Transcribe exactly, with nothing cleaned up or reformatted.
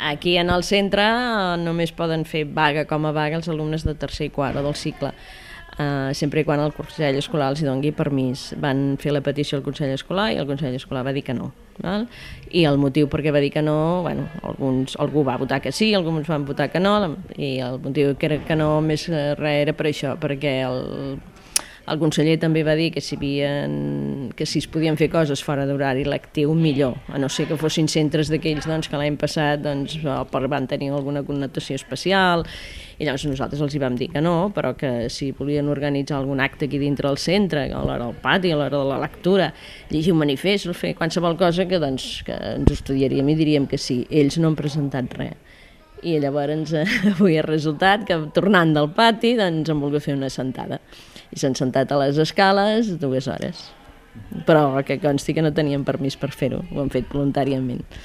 aquí en el centre només poden fer vaga com a vaga els alumnes de tercer i quart del cicle, uh, sempre i quan el Consell Escolar els doni permís. Van fer la petició al Consell Escolar i el Consell Escolar va dir que no. Val? I el motiu per què va dir que no, bueno, alguns, algú va votar que sí, alguns van votar que no, i el motiu que era que no més res era per això, perquè el El conseller també va dir que si, havien, que si es podien fer coses fora d'horari lectiu, millor, a no ser que fossin centres d'aquells doncs, que l'any passat doncs, van tenir alguna connotació especial, i llavors nosaltres els hi vam dir que no, però que si volien organitzar algun acte aquí dintre del centre, a l'hora del pati, a l'hora de la lectura, llegir un manifest, fer qualsevol cosa, que, doncs, que ens ho estudiaríem i diríem que sí. Ells no han presentat res. I llavors eh, avui ha resultat que tornant del pati doncs, han volgut fer una sentada. I s'han sentat a les escales dues hores. Però que consti que no tenien permís per fer-ho, ho han fet voluntàriament.